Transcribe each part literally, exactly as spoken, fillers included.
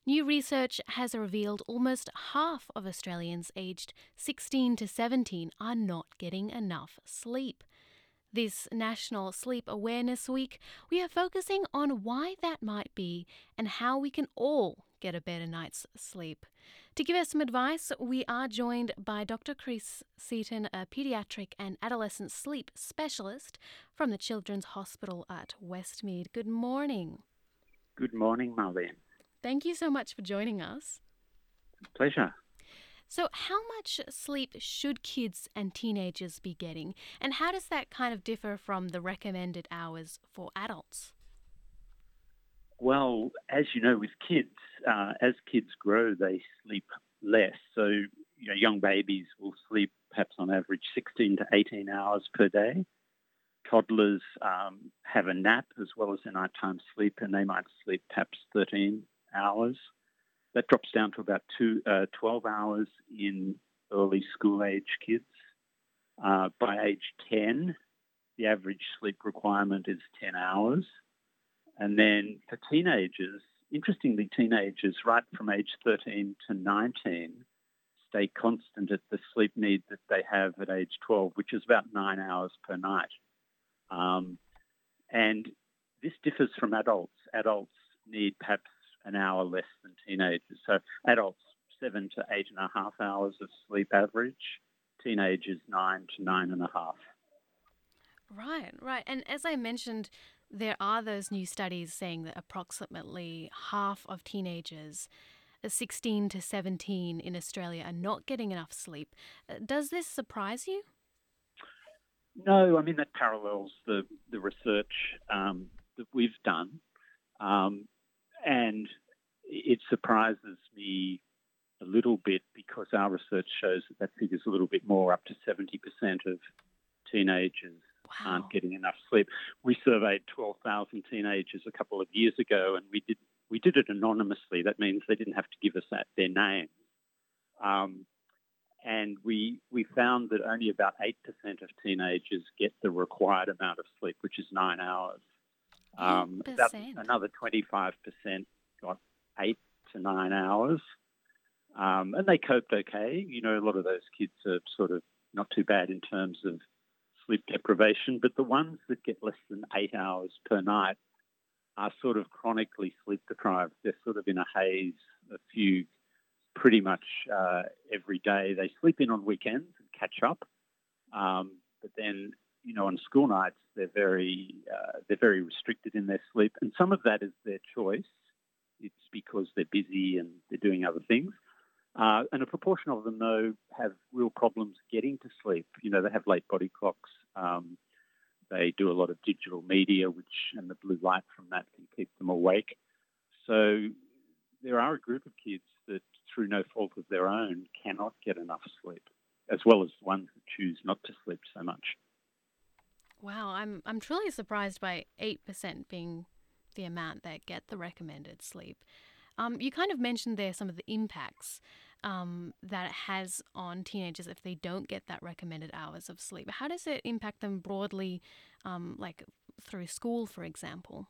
New research has revealed almost half of Australians aged sixteen to seventeen are not getting enough sleep. This National Sleep Awareness Week, we are focusing on why that might be and how we can all get a better night's sleep. To give us some advice, we are joined by Doctor Chris Seaton, a paediatric and adolescent sleep specialist from the Children's Hospital at Westmead. Good morning. Good morning, Marlene. Thank you so much for joining us. Pleasure. So how much sleep should kids and teenagers be getting, and how does that kind of differ from the recommended hours for adults? Well, as you know, with kids, uh, as kids grow, they sleep less. So, you know, young babies will sleep perhaps on average sixteen to eighteen hours per day. Toddlers um, have a nap as well as a nighttime sleep, and they might sleep perhaps thirteen hours. That drops down to about two, uh, twelve hours in early school-age kids. Uh, by age ten, the average sleep requirement is ten hours. And then for teenagers, interestingly, teenagers right from age thirteen to nineteen stay constant at the sleep need that they have at age twelve, which is about nine hours per night. Um, and this differs from adults. Adults need perhaps an hour less than teenagers. So adults, seven to eight and a half hours of sleep average. Teenagers, nine to nine and a half. Right, right. And as I mentioned, there are those new studies saying that approximately half of teenagers, uh, sixteen to seventeen in Australia, are not getting enough sleep. Uh, Does this surprise you? No, I mean, that parallels the, the research um, that we've done. Um, and it surprises me a little bit because our research shows that that figure's a little bit more, up to seventy percent of teenagers Wow. aren't getting enough sleep. We surveyed twelve thousand teenagers a couple of years ago, and we did we did it anonymously. That means they didn't have to give us that, their names. Um, and we we found that only about eight percent of teenagers get the required amount of sleep, which is nine hours. Um, about eight percent. another twenty-five percent got eight to nine hours. Um, and they coped okay. You know, a lot of those kids are sort of not too bad in terms of sleep deprivation, but the ones that get less than eight hours per night are sort of chronically sleep deprived. They're sort of in a haze, a fugue, pretty much uh, every day. They sleep in on weekends and catch up, um, but then, you know, on school nights they're very uh, they're very restricted in their sleep, and some of that is their choice. It's because they're busy and they're doing other things. Uh, and a proportion of them, though, have real problems getting to sleep. You know, they have late body clocks. Um, they do a lot of digital media, which and the blue light from that can keep them awake. So there are a group of kids that, through no fault of their own, cannot get enough sleep, as well as ones that choose not to sleep so much. Wow, I'm I'm truly surprised by eight percent being the amount that get the recommended sleep. Um, you kind of mentioned there some of the impacts um, that it has on teenagers if they don't get that recommended hours of sleep. How does it impact them broadly, um, like through school, for example?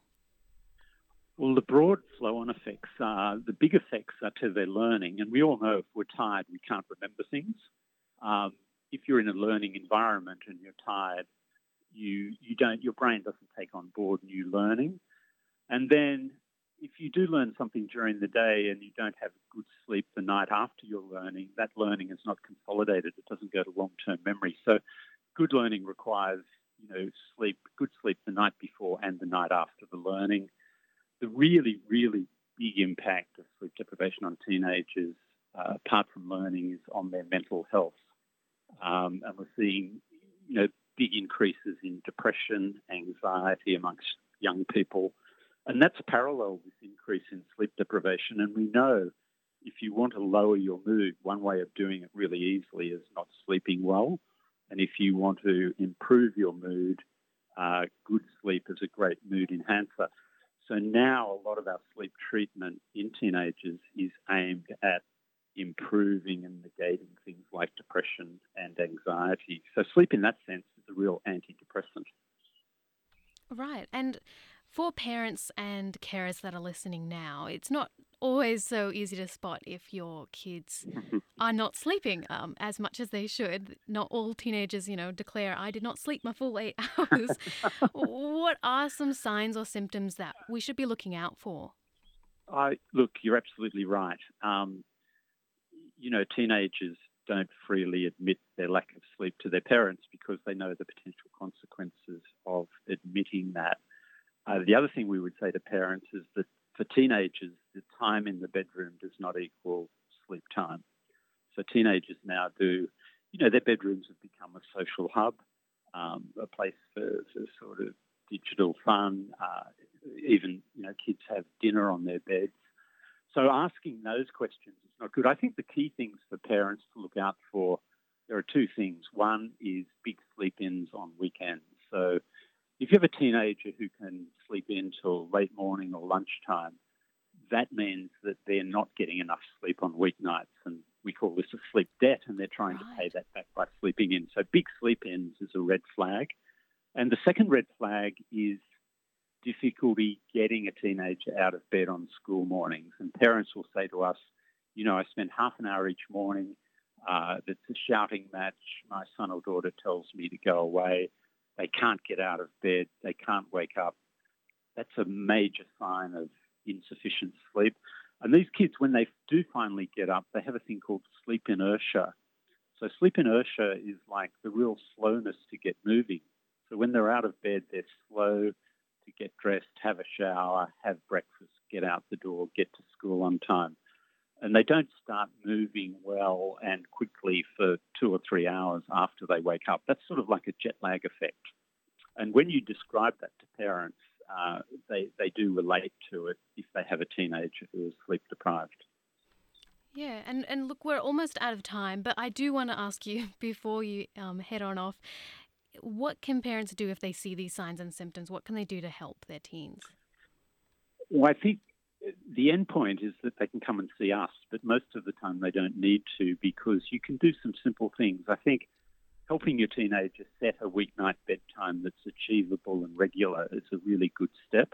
Well, the broad flow-on effects are, the big effects are to their learning. And we all know if we're tired, we can't remember things. Um, if you're in a learning environment and you're tired, you, you don't, your brain doesn't take on board new learning. And then if you do learn something during the day and you don't have good sleep the night after your learning, that learning is not consolidated. It doesn't go to long-term memory. So good learning requires, you know, sleep, good sleep the night before and the night after the learning. The really, really big impact of sleep deprivation on teenagers, uh, apart from learning, is on their mental health. Um, and we're seeing, you know, big increases in depression, anxiety amongst young people. And that's parallel with increase in sleep deprivation. And we know if you want to lower your mood, one way of doing it really easily is not sleeping well. And if you want to improve your mood, uh, good sleep is a great mood enhancer. So now a lot of our sleep treatment in teenagers is aimed at improving and negating things like depression and anxiety. So sleep in that sense is a real antidepressant. Right. And for parents and carers that are listening now, it's not always so easy to spot if your kids are not sleeping um, as much as they should. Not all teenagers, you know, declare, I did not sleep my full eight hours. What are some signs or symptoms that we should be looking out for? I, look, you're absolutely right. Um, you know, teenagers don't freely admit their lack of sleep to their parents because they know the potential consequences of admitting that. Uh, the other thing we would say to parents is that for teenagers, the time in the bedroom does not equal sleep time. So teenagers now do, you know, their bedrooms have become a social hub, um, a place for, for sort of digital fun. Uh, even, you know, kids have dinner on their beds. So asking those questions is not good. I think the key things for parents to look out for, there are two things. One is big sleep-ins on weekends. So if you have a teenager who can sleep in till late morning or lunchtime, that means that they're not getting enough sleep on weeknights, and we call this a sleep debt, and they're trying Right. to pay that back by sleeping in. So big sleep-ins is a red flag. And the second red flag is difficulty getting a teenager out of bed on school mornings. And parents will say to us, you know, I spend half an hour each morning. Uh, it's a shouting match. My son or daughter tells me to go away. They can't get out of bed. They can't wake up. That's a major sign of insufficient sleep. And these kids, when they do finally get up, they have a thing called sleep inertia. So sleep inertia is like the real slowness to get moving. So when they're out of bed, they're slow to get dressed, have a shower, have breakfast, get out the door, get to school on time. And they don't start moving well and quickly for two or three hours after they wake up. That's sort of like a jet lag effect. And when you describe that to parents, uh, they, they do relate to it if they have a teenager who is sleep deprived. Yeah, and, and look, we're almost out of time, but I do want to ask you before you um, head on off, what can parents do if they see these signs and symptoms? What can they do to help their teens? Well, I think the end point is that they can come and see us, but most of the time they don't need to because you can do some simple things. I think helping your teenager set a weeknight bedtime that's achievable and regular is a really good step.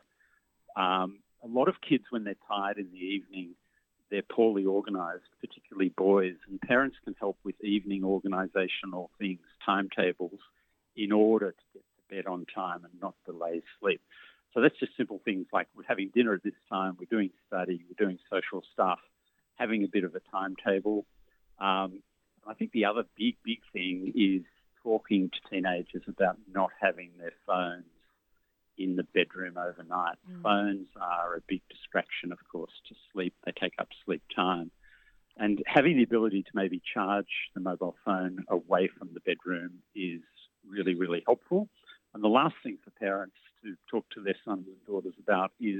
Um, a lot of kids, when they're tired in the evening, they're poorly organised, particularly boys, and parents can help with evening organisational things, timetables, in order to get to bed on time and not delay sleep. So that's just simple things like we're having dinner at this time, we're doing study, we're doing social stuff, having a bit of a timetable. Um, I think the other big, big thing is talking to teenagers about not having their phones in the bedroom overnight. Mm. Phones are a big distraction, of course, to sleep. They take up sleep time. And having the ability to maybe charge the mobile phone away from the bedroom is really, really helpful. And the last thing for parents to talk to their sons and daughters about is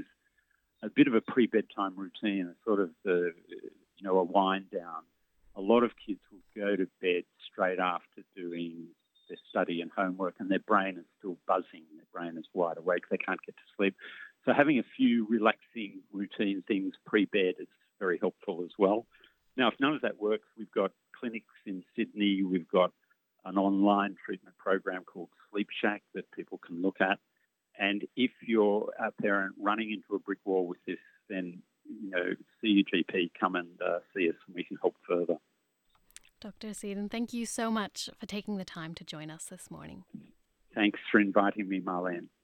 a bit of a pre-bedtime routine, a sort of the, you know, a wind down. A lot of kids will go to bed straight after doing their study and homework, and their brain is still buzzing. Their brain is wide awake. They can't get to sleep. So having a few relaxing routine things pre-bed is very helpful as well. Now, if none of that works, we've got clinics in Sydney. We've got an online treatment program called Sleep Shack that people can look at. And if you're a parent running into a brick wall with this, then, you know, see your G P, come and uh, see us and we can help further. Doctor Seddon, thank you so much for taking the time to join us this morning. Thanks for inviting me, Marlene.